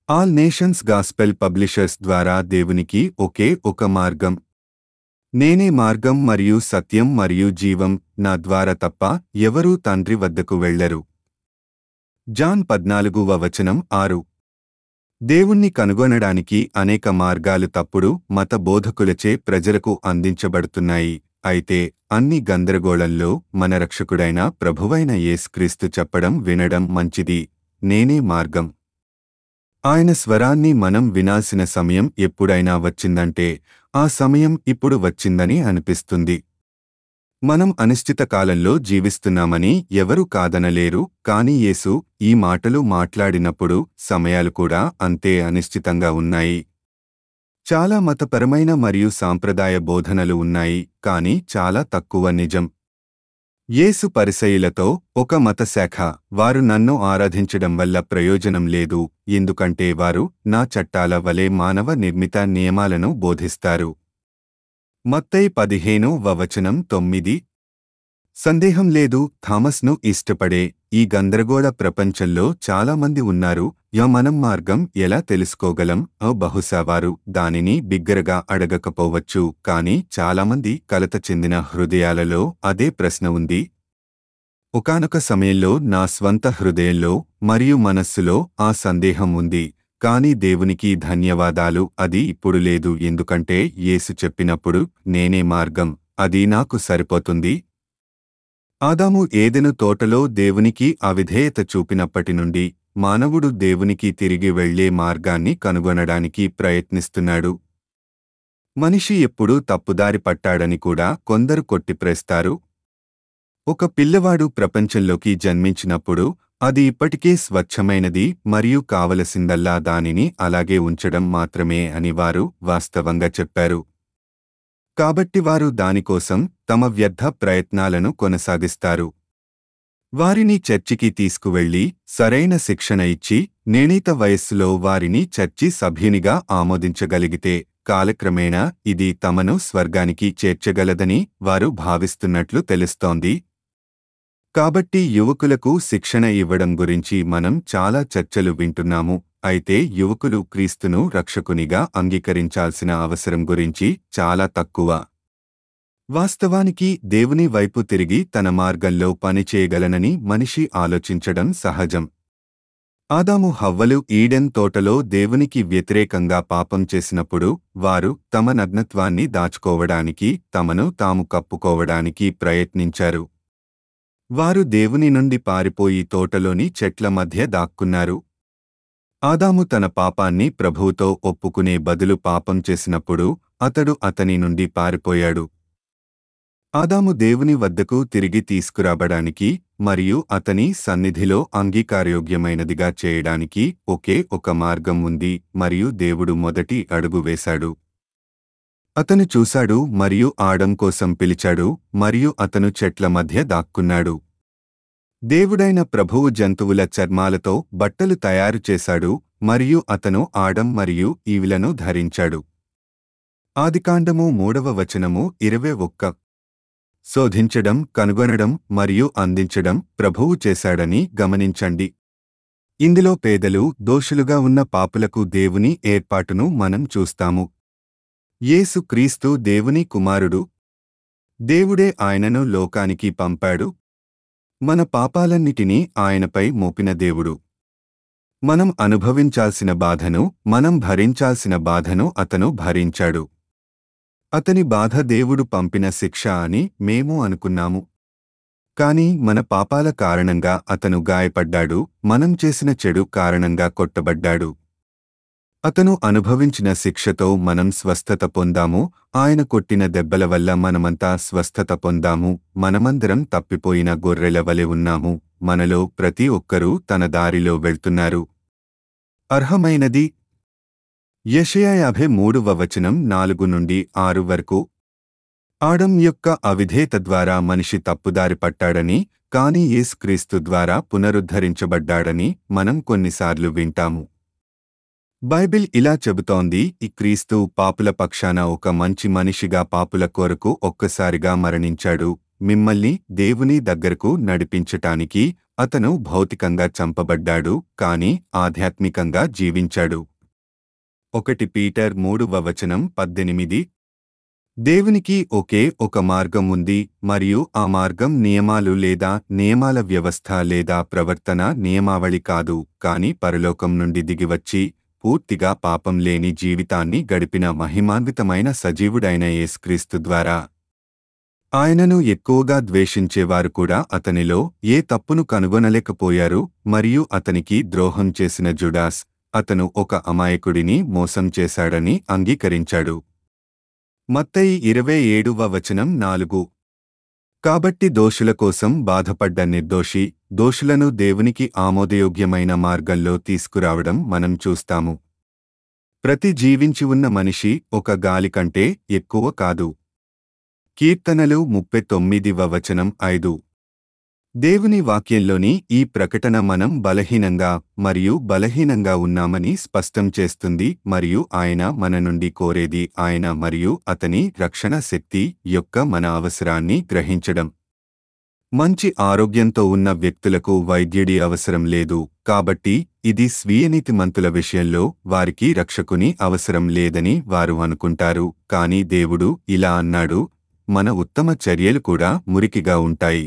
All nations gospel publishers ద్వారా దేవునికి ఒకే ఒక మార్గం. నేనే మార్గం మరియు సత్యం మరియు జీవం, నా ద్వారా తప్ప ఎవరూ తండ్రి వద్దకు వెళ్ళరు. జాన్ 14:6. దేవుణ్ణి కనుగొనడానికి అనేక మార్గాలు తప్పుడు మత బోధకులచే ప్రజలకు అందించబడుతున్నాయి. అయితే అన్ని గందరగోళంలో మన రక్షకుడైన ప్రభువైన యేసుక్రీస్తు చెప్పడం వినడం మంచిది. నేనే మార్గం. ఆయన స్వరాన్ని మనం వినాల్సిన సమయం ఎప్పుడైనా వచ్చిందంటే ఆ సమయం ఇప్పుడు వచ్చిందని అనిపిస్తుంది. మనం అనిశ్చిత కాలంలో జీవిస్తున్నామని ఎవరూ కాదనలేరు. కాని యేసు ఈ మాటలు మాట్లాడినప్పుడు సమయాలు కూడా అంతే అనిశ్చితంగా ఉన్నాయి. చాలా మతపరమైన మరియు సాంప్రదాయ బోధనలు ఉన్నాయి, కానీ చాలా తక్కువ నిజం. యేసు పరిసయ్యులతో, ఒక మతశాఖ, వారు నన్ను ఆరాధించడం వల్ల ప్రయోజనం లేదు, ఎందుకంటే వారు నా చట్టాల వలె మానవ నిర్మిత నియమాలను బోధిస్తారు. మత్తయి 15:9. సందేహం లేదు, థామస్ను ఇష్టపడే ఈ గందరగోళ ప్రపంచంలో చాలామంది ఉన్నారు. మనం మార్గం ఎలా తెలుసుకోగలం? బహుశా వారు దానిని బిగ్గరగా అడగకపోవచ్చు, కాని చాలామంది కలత చెందిన హృదయాలలో అదే ప్రశ్న ఉంది. ఒకానొక సమయంలో నా స్వంత హృదయంలో మరియు మనస్సులో ఆ సందేహం ఉంది. కాని దేవునికి ధన్యవాదాలు, అది ఇప్పుడు లేదు, ఎందుకంటే యేసు చెప్పినప్పుడు నేనే మార్గం, అది నాకు సరిపోతుంది. ఆదాము ఏదెను తోటలో దేవునికి అవిధేయత చూపినప్పటి నుండి మానవుడు దేవునికి తిరిగి వెళ్లే మార్గాన్ని కనుగొనడానికి ప్రయత్నిస్తున్నాడు. మనిషి ఎప్పుడూ తప్పుదారి పట్టాడని కూడా కొందరు కొట్టిప్రేస్తారు. ఒక పిల్లవాడు ప్రపంచంలోకి జన్మించినప్పుడు అది ఇప్పటికే స్వచ్ఛమైనది మరియు కావలసిందల్లా దానిని అలాగే ఉంచడం మాత్రమే అని వారు వాస్తవంగా చెప్పారు. కాబట్టి వారు దానికోసం తమ వ్యర్థ ప్రయత్నాలను కొనసాగిస్తారు. వారిని చర్చికి తీసుకువెళ్లి సరైన శిక్షణ ఇచ్చి నిర్ణీత వయస్సులో వారిని చర్చి సభ్యునిగా ఆమోదించగలిగితే కాలక్రమేణా ఇది తమను స్వర్గానికి చేర్చగలదని వారు భావిస్తున్నట్లు తెలుస్తోంది. కాబట్టి యువకులకు శిక్షణ ఇవ్వడం గురించి మనం చాలా చర్చలు వింటున్నాము. అయితే యువకులు క్రీస్తును రక్షకునిగా అంగీకరించాల్సిన అవసరం గురించి చాలా తక్కువ. వాస్తవానికి దేవుని వైపు తిరిగి తన మార్గంలో పనిచేయగలనని మనిషి ఆలోచించడం సహజం. ఆదాము హవ్వలు ఈడెన్ తోటలో దేవునికి వ్యతిరేకంగా పాపం చేసినప్పుడు వారు తమ నగ్నత్వాన్ని దాచుకోవడానికి, తమను తాము కప్పుకోవడానికి ప్రయత్నించారు. వారు దేవుని నుండి పారిపోయి తోటలోని చెట్ల మధ్య దాక్కున్నారు. ఆదాము తన పాపాన్ని ప్రభువుతో ఒప్పుకునే బదులు పాపం చేసినప్పుడు అతడు అతని నుండి పారిపోయాడు. ఆదాము దేవుని వద్దకు తిరిగి తీసుకురాబడానికి మరియు అతని సన్నిధిలో అంగీకారయోగ్యమైనదిగా చేయడానికి ఒకే ఒక మార్గం ఉంది, మరియు దేవుడు మొదటి అడుగు వేశాడు. అతను చూశాడు మరియు ఆడం కోసం పిలిచాడు, మరియు అతను చెట్ల మధ్య దాక్కున్నాడు. దేవుడైన ప్రభువు జంతువుల చర్మాలతో బట్టలు తయారు చేశాడు, మరియు అతను ఆడం మరియు ఈవిలను ధరించాడు. ఆదికాండము 3:21. శోధించడం, కనుగొనడం మరియు అందించడం ప్రభువు చేశాడని గమనించండి. ఇందులో పేదలు, దోషులుగా ఉన్న పాపులకు దేవుని ఏర్పాటును మనం చూస్తాము. యేసు క్రీస్తు దేవుని కుమారుడు. దేవుడే ఆయనను లోకానికి పంపాడు. మన పాపాలన్నిటినీ ఆయనపై మోపిన దేవుడు. మనం అనుభవించాల్సిన బాధను, మనం భరించాల్సిన బాధను అతను భరించాడు. అతని బాధ దేవుడు పంపిన శిక్ష అని మేము అనుకున్నాము. కాని మన పాపాల కారణంగా అతను గాయపడ్డాడు, మనం చేసిన చెడు కారణంగా కొట్టబడ్డాడు. అతను అనుభవించిన శిక్షతో మనం స్వస్థత పొందాము. ఆయన కొట్టిన దెబ్బల వల్ల మనమంతా స్వస్థత పొందాము. మనమందరం తప్పిపోయిన గొర్రెల వలె ఉన్నాము. మనలో ప్రతి ఒక్కరూ తన దారిలో వెళ్తున్నారు. అర్హమైనది. యెషయా 53:4-6 వరకు. ఆడం యొక్క అవిధేయత ద్వారా మనిషి తప్పుదారి పట్టాడని, కాని యేసుక్రీస్తు ద్వారా పునరుద్ధరించబడ్డాడని మనం కొన్నిసార్లు వింటాము. బైబిల్ ఇలా చెబుతోంది, ఈ క్రీస్తు పాపుల పక్షాన ఒక మంచి మనిషిగా పాపుల కొరకు ఒక్కసారిగా మరణించాడు, మిమ్మల్ని దేవుని దగ్గరకు నడిపించటానికి. అతను భౌతికంగా చంపబడ్డాడు కాని ఆధ్యాత్మికంగా జీవించాడు. 1 పీటర్ 3:18. దేవునికి ఒకే ఒక మార్గం ఉంది మరియు ఆ మార్గం నియమాలు లేదా నియమాల వ్యవస్థ లేదా ప్రవర్తన నియమావళి కాదు కాని పరలోకం నుండి దిగివచ్చి పూర్తిగా పాపం లేని జీవితాన్ని గడిపిన మహిమాన్వితమైన సజీవుడైన యేసుక్రీస్తు ద్వారా. ఆయనను ఎక్కువగా ద్వేషించేవారు కూడా అతనిలో ఏ తప్పును కనుగొనలేకపోయారు మరియు అతనికి ద్రోహం చేసిన జుడాస్ అతను ఒక అమాయకుడిని మోసం చేశాడని అంగీకరించాడు. మత్తయి 27:4. కాబట్టి దోషుల కోసం బాధపడ్డ నిర్దోషి దోషులను దేవునికి ఆమోదయోగ్యమైన మార్గంలో తీసుకురావడం మనం చూస్తాము. ప్రతి జీవించి ఉన్న మనిషి ఒక గాలి కంటే ఎక్కువ కాదు. కీర్తనలు 39:5. దేవుని వాక్యంలోని ఈ ప్రకటన మనం బలహీనంగా మరియు బలహీనంగా ఉన్నామని స్పష్టం చేస్తుంది మరియు ఆయన మన నుండి కోరేది ఆయన మరియు అతని రక్షణ శక్తి యొక్క మన అవసరాన్ని గ్రహించడం. మంచి ఆరోగ్యంతో ఉన్న వ్యక్తులకు వైద్యుడి అవసరం లేదు కాబట్టి ఇది స్వీయనీతిమంతుల విషయంలో వారికి రక్షకుని అవసరం లేదని వారు అనుకుంటారు కానీ దేవుడు ఇలా అన్నాడు, మన ఉత్తమ చర్యలు కూడా మురికిగా ఉంటాయి.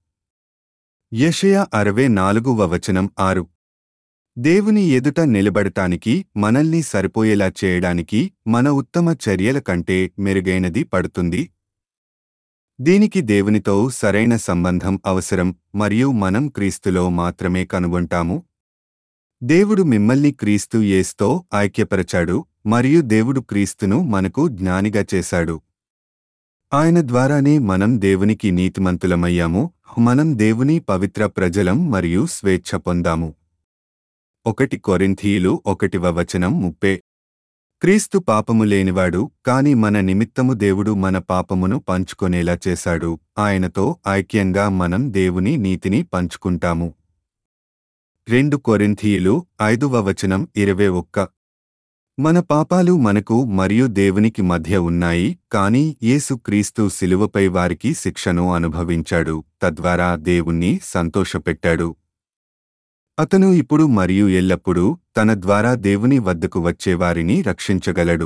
యెషయా 64:6. దేవుని ఎదుట నిలబడటానికి మనల్ని సరిపోయేలా చేయడానికి మన ఉత్తమ చర్యల కంటే మెరుగైనది పడుతుంది. దీనికి దేవునితో సరైన సంబంధం అవసరం మరియు మనం క్రీస్తులో మాత్రమే కనుగొంటాము. దేవుడు మిమ్మల్ని క్రీస్తు యేసుతో ఐక్యపరచాడు మరియు దేవుడు క్రీస్తును మనకు జ్ఞానిగా చేశాడు. ఆయన ద్వారానే మనం దేవునికి నీతిమంతులమయ్యాము, మనం దేవుని పవిత్ర ప్రజలం మరియు స్వేచ్ఛ పొందాము. 1 కొరింథీయులు 1:30. క్రీస్తు పాపము లేనివాడు కాని మన నిమిత్తము దేవుడు మన పాపమును పంచుకొనేలా చేశాడు, ఆయనతో ఐక్యంగా మనం దేవుని నీతిని పంచుకుంటాము. 2 కొరింథీయులు 5:21. మన పాపాలు మనకు మరియు దేవునికి మధ్య ఉన్నాయి కాని యేసు క్రీస్తు శిలువపై వారికి శిక్షను అనుభవించాడు, తద్వారా దేవుణ్ణి సంతోషపెట్టాడు. అతను ఇప్పుడు మరియు ఎల్లప్పుడూ తన ద్వారా దేవుని వద్దకు వచ్చేవారిని రక్షించగలడు.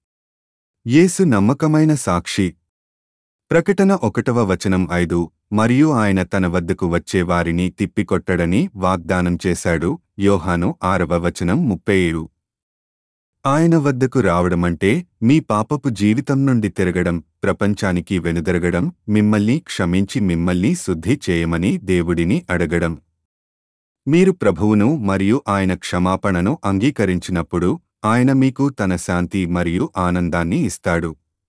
యేసు నమ్మకమైన సాక్షి. ప్రకటన 1:5. మరియు ఆయన తన వద్దకు వచ్చేవారిని తిప్పికొట్టడని వాగ్దానం చేశాడు. యోహాను 6:37. ఆయన వద్దకు రావడమంటే మీ పాపపు జీవితం నుండి తిరగడం, ప్రపంచానికి వెనుదిరగడం, మిమ్మల్ని క్షమించి మిమ్మల్ని శుద్ధి చేయమని దేవుడిని అడగడం. మీరు ప్రభువును మరియు ఆయన క్షమాపణను అంగీకరించినప్పుడు ఆయన మీకు తన శాంతి మరియు ఆనందాన్ని ఇస్తాడు.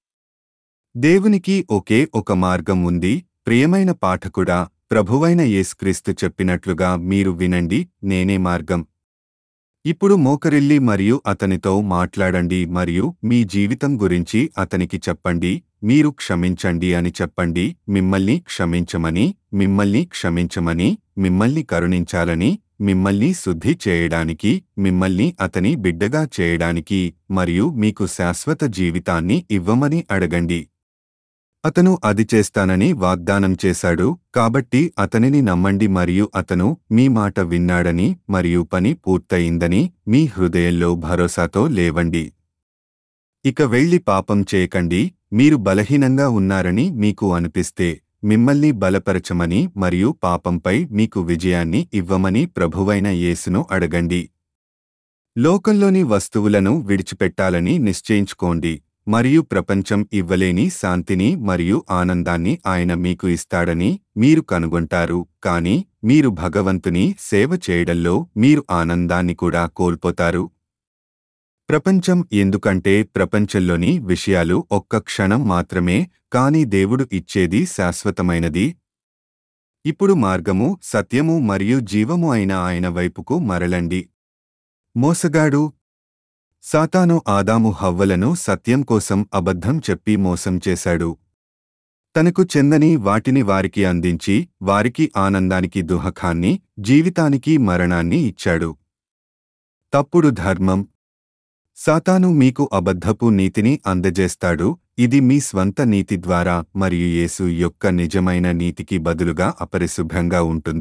దేవునికి ఒకే ఒక మార్గం ఉంది. ప్రియమైన పాఠకుడా, ప్రభువైన యేసుక్రీస్తు చెప్పినట్లుగా మీరు వినండి, నేనే మార్గం. ఇప్పుడు మోకరిల్లి మరియు అతనితో మాట్లాడండి మరియు మీ జీవితం గురించి అతనికి చెప్పండి. మీరు క్షమించండి అని చెప్పండి, మిమ్మల్ని క్షమించమని, మిమ్మల్ని క్షమించమని, మిమ్మల్ని కరుణించాలని, మిమ్మల్ని శుద్ధి చేయడానికి, మిమ్మల్ని అతని బిడ్డగా చేయడానికి మరియు మీకు శాశ్వత జీవితాన్ని ఇవ్వమని అడగండి. అతను అది చేస్తానని వాగ్దానం చేశాడు కాబట్టి అతనిని నమ్మండి మరియు అతను మీ మాట విన్నాడని మరియు పని పూర్తయిందని మీ హృదయంలో భరోసాతో లేవండి. ఇక వెళ్ళి పాపం చేయకండి. మీరు బలహీనంగా ఉన్నారని మీకు అనిపిస్తే మిమ్మల్ని బలపరచమని మరియు పాపంపై మీకు విజయాన్ని ఇవ్వమని ప్రభువైన యేసును అడగండి. లోకంలోని వస్తువులను విడిచిపెట్టాలని నిశ్చయించుకోండి మరియు ప్రపంచం ఇవ్వలేని శాంతిని మరియు ఆనందాన్ని ఆయన మీకు ఇస్తాడని మీరు కనుగొంటారు కానీ మీరు భగవంతుని సేవ చేయడంలో మీరు ఆనందాన్ని కూడా కోల్పోతారు. ప్రపంచం ఎందుకంటే ప్రపంచంలోని విషయాలు ఒక్క క్షణం మాత్రమే కానీ దేవుడు ఇచ్చేది శాశ్వతమైనది. ఇప్పుడు మార్గము, సత్యము మరియు జీవము అయిన ఆయన వైపుకు మరలండి. మోసగాడు. సాతాను ఆదాము హవ్వలను సత్యం కోసం అబద్ధం చెప్పి మోసం చేశాడు. తనకు చెందని వాటిని వారికి అందించి వారికి ఆనందానికి దుఃఖాన్ని, జీవితానికి మరణాన్ని ఇచ్చాడు. తప్పుడు ధర్మం. సాతాను మీకు అబద్ధపు నీతిని అందజేస్తాడు, ఇది మీ స్వంత నీతి ద్వారా మరియు యేసు యొక్క నిజమైన నీతికి బదులుగా అపరిశుభ్రంగా ఉంటుంది.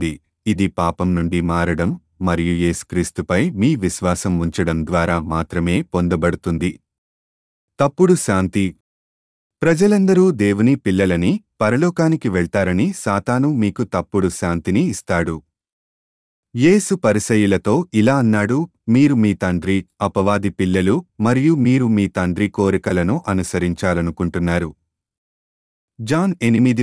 ఇది పాపం నుండి మారడం మరియు యేసుక్రీస్తుపై మీ విశ్వాసం ఉంచడం ద్వారా మాత్రమే పొందబడుతుంది. తప్పుడు శాంతి. ప్రజలందరూ దేవుని పిల్లలని, పరలోకానికి వెళ్తారని సాతాను మీకు తప్పుడు శాంతిని ఇస్తాడు. యేసు పరిసయ్యులతో ఇలా అన్నాడు, మీరు మీ తండ్రి అపవాది పిల్లలు మరియు మీరు మీ తండ్రి కోరికలను అనుసరించాలనుకుంటున్నారు. జాన్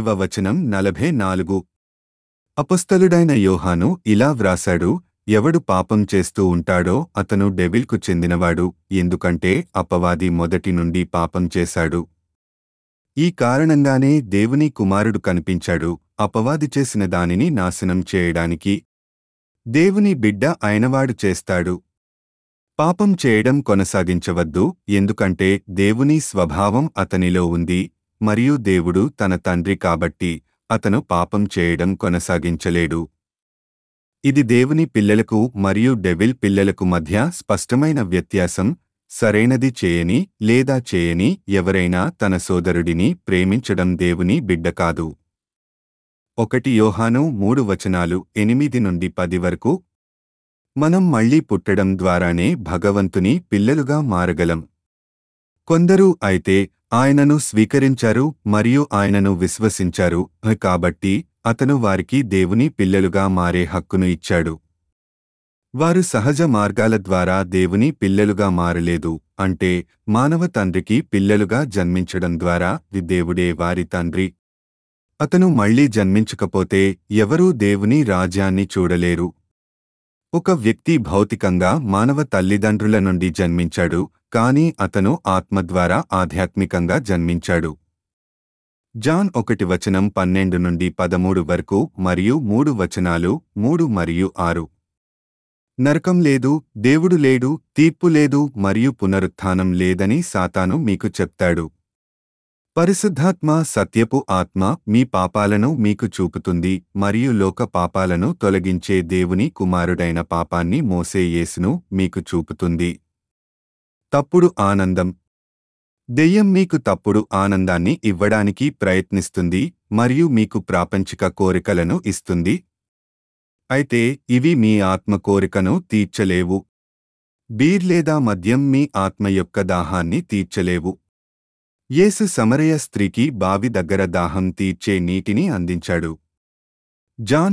8:44. అపొస్తలుడైన యోహాను ఇలా వ్రాశాడు, ఎవడు పాపం చేస్తూ ఉంటాడో అతను డెవిల్కు చెందినవాడు, ఎందుకంటే అపవాది మొదటి నుండి పాపం చేశాడు. ఈ కారణంగానే దేవుని కుమారుడు కనిపించాడు, అపవాది చేసిన దానిని నాశనం చేయడానికి. దేవుని బిడ్డ అయినవాడు చేస్తాడు. పాపం చేయడం కొనసాగించవద్దు, ఎందుకంటే దేవుని స్వభావం అతనిలో ఉంది మరియు దేవుడు తన తండ్రి కాబట్టి అతను పాపం చేయడం కొనసాగించలేడు. ఇది దేవుని పిల్లలకు మరియు డెవిల్ పిల్లలకు మధ్య స్పష్టమైన వ్యత్యాసం. సరైనది చేయని లేదా చేయని ఎవరైనా తన సోదరుడిని ప్రేమించడం దేవుని బిడ్డ కాదు. 1 యోహాను 3:8-10 వరకు. మనం మళ్లీ పుట్టడం ద్వారానే భగవంతుని పిల్లలుగా మారగలం. కొందరు అయితే ఆయనను స్వీకరించారు మరియు ఆయనను విశ్వసించారు కాబట్టి అతను వారికి దేవుని పిల్లలుగా మారే హక్కును ఇచ్చాడు. వారు సహజ మార్గాల ద్వారా దేవుని పిల్లలుగా మారలేదు, అంటే మానవ తండ్రికి పిల్లలుగా జన్మించడం ద్వారా దేవుడే వారి తండ్రి. అతను మళ్లీ జన్మించకపోతే ఎవరూ దేవుని రాజ్యాన్ని చూడలేరు. ఒక వ్యక్తి భౌతికంగా మానవ తల్లిదండ్రుల నుండి జన్మించాడు, కాని అతను ఆత్మ ద్వారా ఆధ్యాత్మికంగా జన్మించాడు. జాన్ 1:12-13 వరకు మరియు 3 మరియు 6. నరకం లేదు, దేవుడు లేడు, తీర్పు లేదు మరియు పునరుత్థానం లేదని సాతాను మీకు చెప్తాడు. పరిశుద్ధాత్మ సత్యపు ఆత్మ మీ పాపాలను మీకు చూపుతుంది మరియు లోక పాపాలను తొలగించే దేవుని కుమారుడైన పాపాన్ని మోసే యేసును మీకు చూపుతుంది. తప్పుడు ఆనందం. దెయ్యం మీకు తప్పుడు ఆనందాన్ని ఇవ్వడానికి ప్రయత్నిస్తుంది మరియు మీకు ప్రాపంచిక కోరికలను ఇస్తుంది. అయితే ఇవి మీ ఆత్మ కోరికను తీర్చలేవు. బీర్ లేదా మద్యం మీ ఆత్మ యొక్క దాహాన్ని తీర్చలేవు. యేసు సమరయ స్త్రీకి బావి దగ్గర దాహం తీర్చే నీటిని అందించాడు. జాన్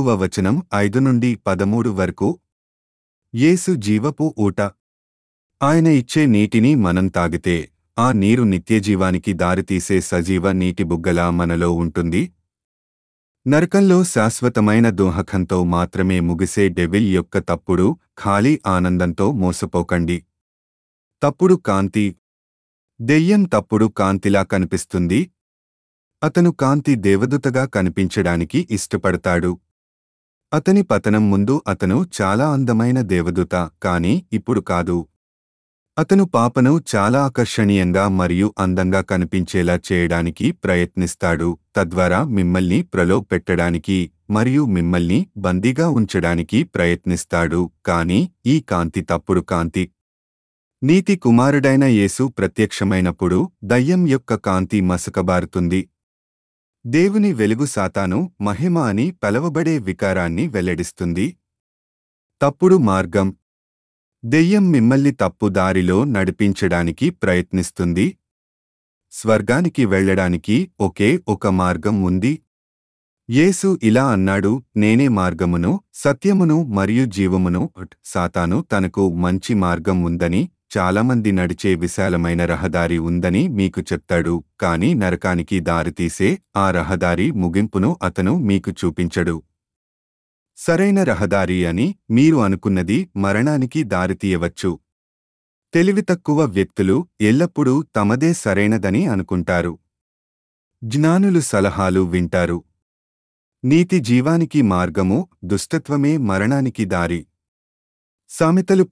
4:5-13 వరకు. యేసు జీవపు ఊట. ఆయన ఇచ్చే నీటిని మనం తాగితే ఆ నీరు నిత్యజీవానికి దారితీసే సజీవ నీటి బుగ్గలా మనలో ఉంటుంది. నరకంలో శాశ్వతమైన దోహకంతో మాత్రమే ముగిసే డెవిల్ యొక్క తప్పుడు, ఖాళీ ఆనందంతో మోసపోకండి. తప్పుడు కాంతి. దెయ్యం తప్పుడు కాంతిలా కనిపిస్తుంది. అతను కాంతి దేవదూతగా కనిపించడానికి ఇష్టపడతాడు. అతని పతనం ముందు అతను చాలా అందమైన దేవదూత, కానీ ఇప్పుడు కాదు. అతను పాపను చాలా ఆకర్షణీయంగా మరియు అందంగా కనిపించేలా చేయడానికి ప్రయత్నిస్తాడు, తద్వారా మిమ్మల్ని ప్రలోభపెట్టడానికి మరియు మిమ్మల్ని బందీగా ఉంచడానికి ప్రయత్నిస్తాడు. కానీ ఈ కాంతి తప్పుడు కాంతి. నీతి కుమారుడైన యేసు ప్రత్యక్షమైనప్పుడు దయ్యం యొక్క కాంతి మసకబారుతుంది. దేవుని వెలుగు సాతాను మహిమ అని పిలవబడే వికారాన్ని వెల్లడిస్తుంది. తప్పుడు మార్గం. దెయ్యం మిమ్మల్ని తప్పు దారిలో నడిపించడానికి ప్రయత్నిస్తుంది. స్వర్గానికి వెళ్లడానికి ఒకే ఒక మార్గం ఉంది. యేసు ఇలా అన్నాడు, నేనే మార్గమును, సత్యమును మరియు జీవమును. సాతాను తనకు మంచి మార్గం ఉందని, చాలామంది నడిచే విశాలమైన రహదారి ఉందని మీకు చెప్తాడు, కానీ నరకానికి దారితీసే ఆ రహదారి ముగింపును అతను మీకు చూపించడు. సరైన రహదారి అని మీరు అనుకున్నది మరణానికి దారితీయవచ్చు. తెలివితక్కువ వ్యక్తులు ఎల్లప్పుడూ తమదే సరైనదని అనుకుంటారు. జ్ఞానులు సలహాలు వింటారు. నీతి జీవానికి మార్గము, దుష్టత్వమే మరణానికి దారి. సామెతలు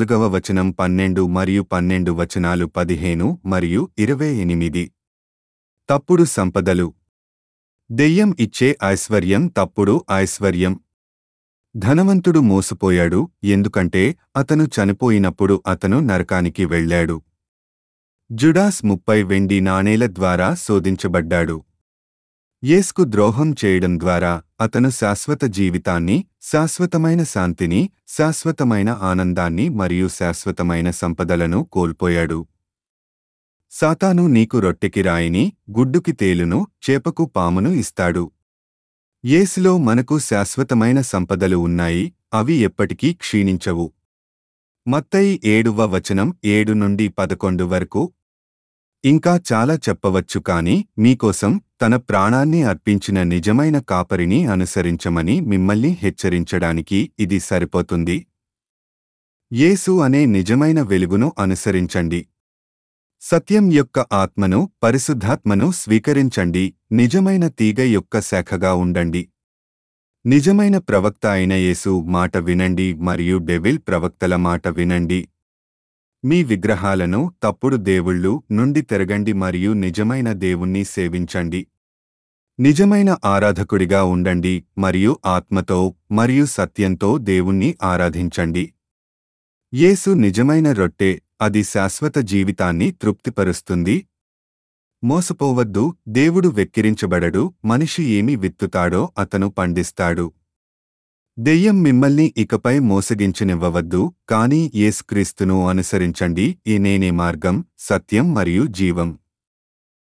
14:12 మరియు 15 మరియు 28. తప్పుడు సంపదలు. దెయ్యం ఇచ్చే ఐశ్వర్యం తప్పుడు ఐశ్వర్యం. ధనవంతుడు మోసపోయాడు, ఎందుకంటే అతను చనిపోయినప్పుడు అతను నరకానికి వెళ్ళాడు. జుడాస్ 30 వెండి నాణేల ద్వారా శోధించబడ్డాడు. యేసుకు ద్రోహం చేయడం ద్వారా అతను శాశ్వత జీవితాన్ని, శాశ్వతమైన శాంతిని, శాశ్వతమైన ఆనందాన్ని మరియు శాశ్వతమైన సంపదలను కోల్పోయాడు. సాతాను నీకు రొట్టెకి రాయిని, గుడ్డుకి తేలును, చేపకు పామును ఇస్తాడు. యేసులో మనకు శాశ్వతమైన సంపదలు ఉన్నాయి, అవి ఎప్పటికీ క్షీణించవు. మత్తయి 7వ వచనం 7 నుండి 11 వరకు. ఇంకా చాలా చెప్పవచ్చు కాని మీకోసం తన ప్రాణాన్ని అర్పించిన నిజమైన కాపరిని అనుసరించమని మిమ్మల్ని హెచ్చరించడానికి ఇది సరిపోతుంది. యేసు అనే నిజమైన వెలుగును అనుసరించండి. సత్యం యొక్క ఆత్మను, పరిశుద్ధాత్మను స్వీకరించండి. నిజమైన తీగ యొక్క శాఖగా ఉండండి. నిజమైన ప్రవక్త అయిన యేసు మాట వినండి మరియు డెవిల్ ప్రవక్తల మాట వినండి. మీ విగ్రహాలను, తప్పుడు దేవుళ్ళు నుండి తిరగండి మరియు నిజమైన దేవుణ్ణి సేవించండి. నిజమైన ఆరాధకుడిగా ఉండండి మరియు ఆత్మతో మరియు సత్యంతో దేవుణ్ణి ఆరాధించండి. యేసు నిజమైన రొట్టె, అది శాశ్వత జీవితాన్ని తృప్తిపరుస్తుంది. మోసపోవద్దు, దేవుడు వెక్కిరించబడడు, మనిషి ఏమి విత్తుతాడో అతను పండిస్తాడు. దెయ్యం మిమ్మల్ని ఇకపై మోసగించనివ్వవద్దు, కానీ యేసుక్రీస్తును అనుసరించండి. నేనే మార్గం, సత్యం మరియు జీవం.